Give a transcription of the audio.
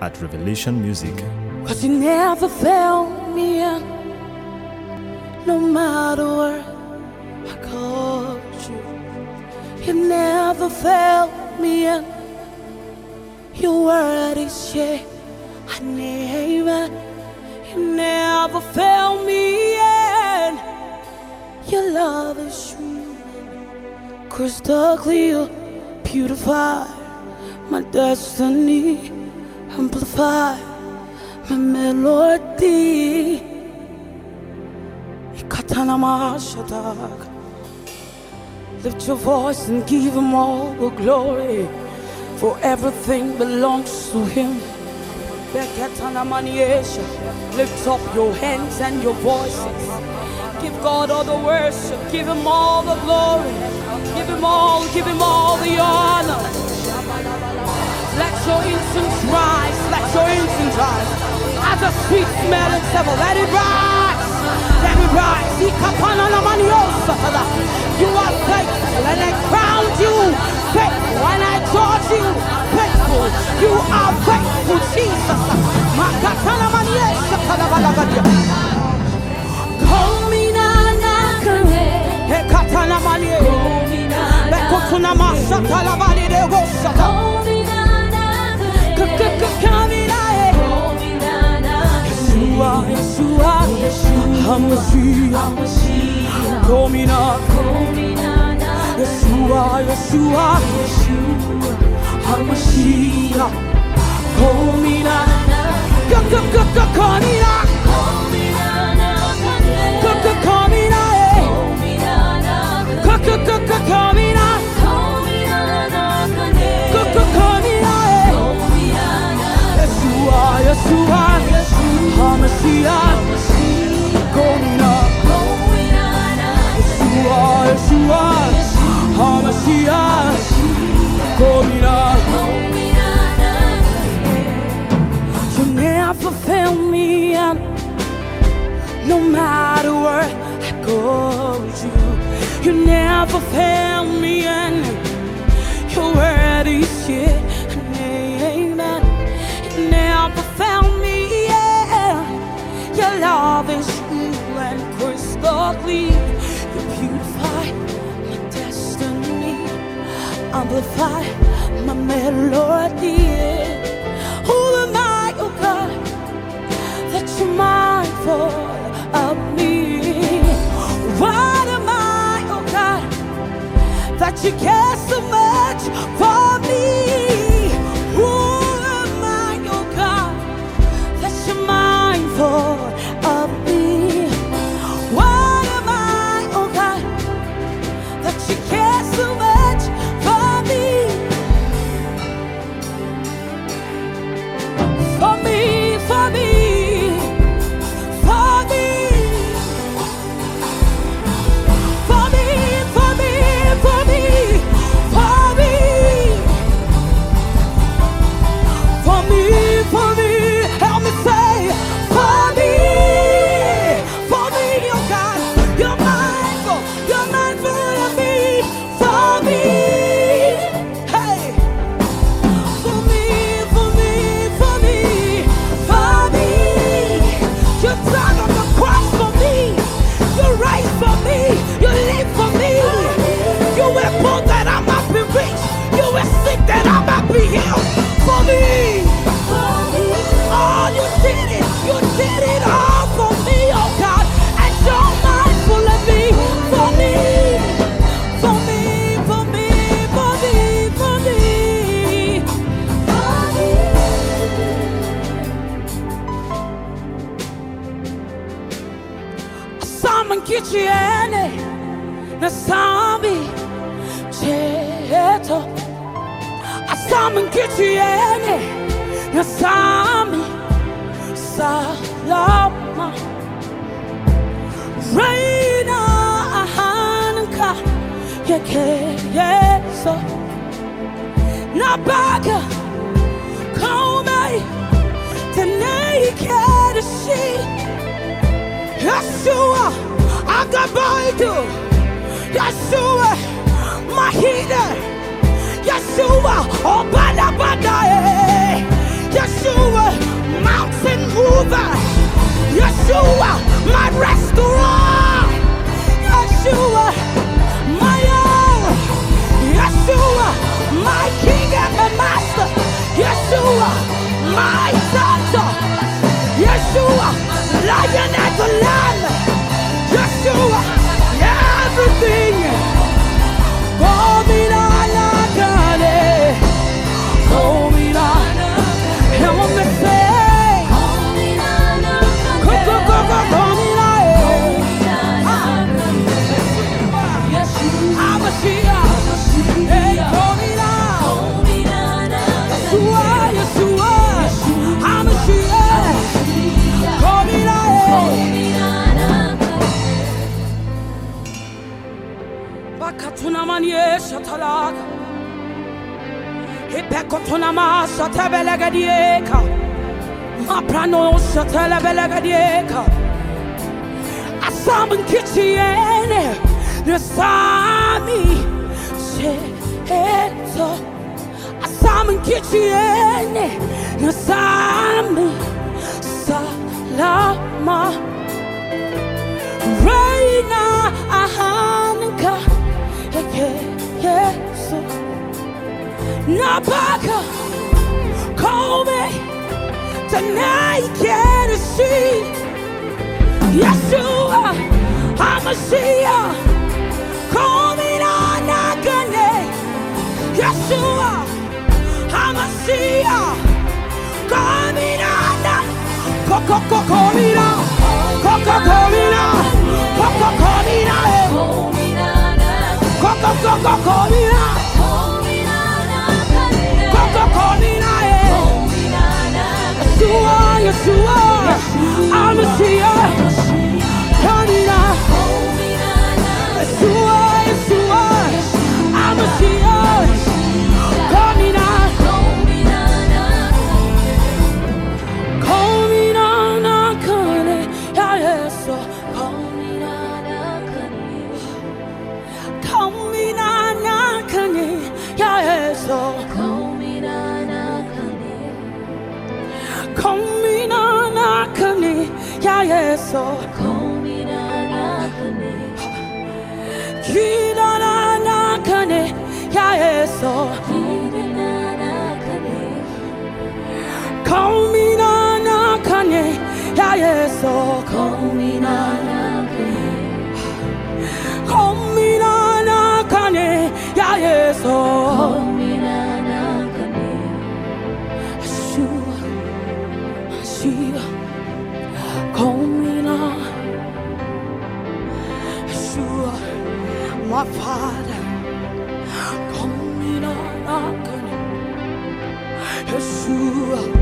at Revelation Music. 'Cause you never failed me yet. No matter where I called you, you never failed me yet. Your word is yeah, I name it. You never failed me yet. Your love is true, crystal clear, purify my destiny, amplify my melody. Lift your voice and give him all the glory, for everything belongs to him. Lift up your hands and your voices. Give God all the worship. Give him all the glory. Give him all the honor. Let your incense rise. Let your incense rise. As a sweet smelling savour, let it rise. Let it rise. You are faithful, and I crown you faithful, and I judge you faithful. You are faithful, Jesus. You never fail me, and no matter where I go with you never fail me, and your word is yeah, amen. You never fail me, yeah. Your love is true and crystal clear. You purify my destiny, amplify my melody. Who am I, oh God, that you're mindful of me? What am I, oh God, that you care so much for me? Who am I, oh God, that you're mindful of me? What am I, oh God, that you care so much for me? For me, for me, for me. For me, for me, for me, for me. For me, for me, help me say, for me, oh God, you're mindful of me, for me, hey, for me, for me, for me, for me, you died on the cross for me, you raised for me, you live for me, you were poor that I might be rich, you were sick that I might be healed, for me. Oh, you did it all for me, oh God, and you're mindful of me, for me, for me, for me, for me, for me, for me. Sama nkichiene na sambi cheto. Sama nkichiene na sami salama. Reina ahanka yeke yeso na baga kome te naked she Yeshua Agabaidu Yeshua Mahida Yeshua Obadabada Yeshua Yeshua, my doctor. Yeshua, lion and the lamb. Yeshua, everything. Komina nakane, komina. And when they say, komina nakane. Tunamanie shatalaka Ipekotuna shatabelagadieka Maprano shatalabelagadieka Asaman kitchiene Nasami Sheto Asaman kitchiene Nasami Salama Reina Ahanka Yes, Nabaka, call me tonight. Can you see? Yeshua, I'm a seer. Call me Nakane. Yeshua, I'm a seer. Call me Nana. Coco, call me now. Coco, call me now. Coco, call me now. Coco, Komina, Yeshua, Yeshua, I'm a seer. Komina, Yeshua, Yeshua, I'm a seer. Komina, Komina, nakane, ya Yesu, Komina, nakane. Komina nakane, ya Yesu. Komina nakane. Komina nakane, ya Yesu. Komina nakane. Kina nakane, ya Yesu. Kina nakane. Komina nakane, ya Yesu. Komina nakane. Komina nakane, ya Yesu. Komina nakane. Yeshua, Yeshua. Komina. Yeshua, my Father. Komina nakane. Yeshua.